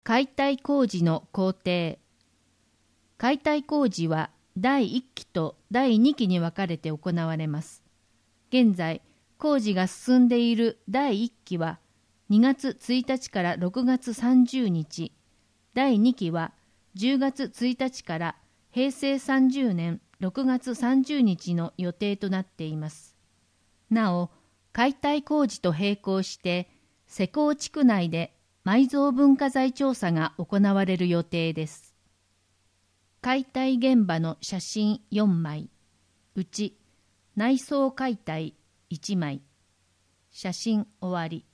解体工事の工程。解体工事は第1期と第2期に分かれて行われます。現在、工事が進んでいる第1期は2月1日から6月30日、第2期は10月1日から平成30年6月30日の予定となっています。なお、解体工事と並行して施工地区内で埋蔵文化財調査が行われる予定です。解体現場の写真4枚、うち内装解体1枚。写真終わり。